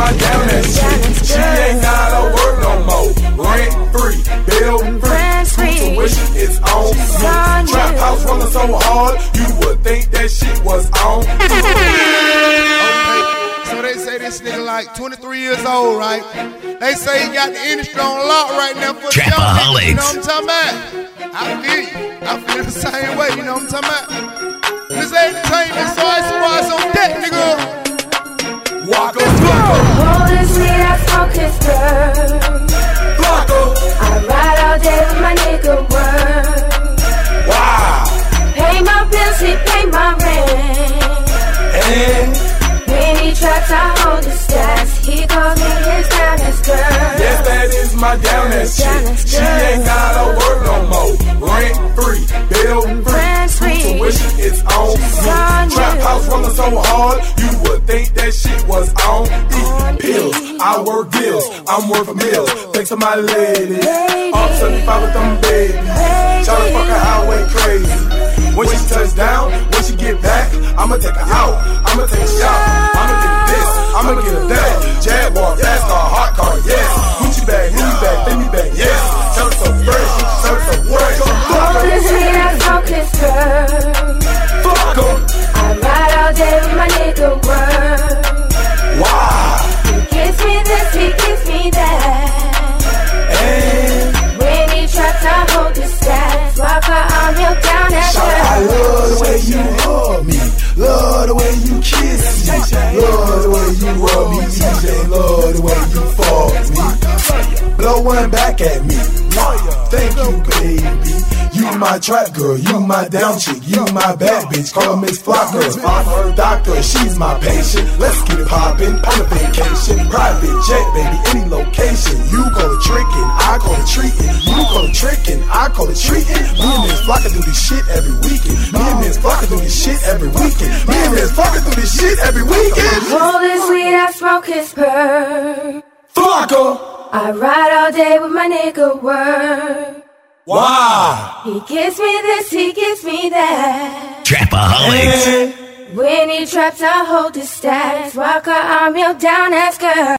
my down that shit. She ain't gotta work no more. Rent free, bill free, tuition is on me. Trap house rolling so hard, you would think that shit was on. So they say this nigga like 23 years old, right? They say he got the industry on lock right now for Trapaholics. You know what I'm talking about? I feel you. I feel the same way, you know what I'm talking about? This entertainment, so I surprise on deck, nigga. Walk up, Flocko. Rolling sweet, I smoke his bird. Flocko. I ride all day with my nigga Word. Wow. Pay my bills, he pay my rent. And when he traps, I hold the stats. He calls me his down as girl. yes, that is my down that shit. She ain't gotta work no more. Rent free, bill free, tuition is on me. Trap house rolling so hard, you would think that shit was on. Eat pills, I work deals, I'm worth a meal. Thanks to my lady, up 75 with them babies. Try to fuck her highway crazy. When she touch down, when she get back, I'ma take her out, I'ma take a shot, I'ma get this, I'ma get a that. Jaguar, fast car, hot car, yes. Gucci bag, Louis bag, Fendi bag, yes. Tell her so fresh, tell her so fresh. Rolling sweet, I smoke his bird. Flocko. I ride all day with my nigga Word. Wow. He gives me this, he gives me that. And when he traps, I hold the stats. Walker, I'm your down that girl. I love the way you hug me, love the way you kiss me, love the way you rub me, DJ, love the way you fuck me. Blow one back at me. Thank you, baby. You my trap girl, you my down chick, you my bad bitch. Call her Miss Flocko. I'm her doctor, she's my patient. Let's get it poppin', on a vacation. Private jet, baby, any location. You call it trickin', I call it treatin'. You call it trickin', I call it treatin'. Me and Miss Flocko do this shit every weekend. Me and Miss Flocko do this shit every weekend. Me and Miss Flocko do this shit every weekend. Rolling sweet, I smoke his bird. Flocko. I ride all day with my nigga Word. Wow. He gives me this, he gives me that. Trapaholics. When he traps, I hold the stats. Walker, I'm your down ass girl.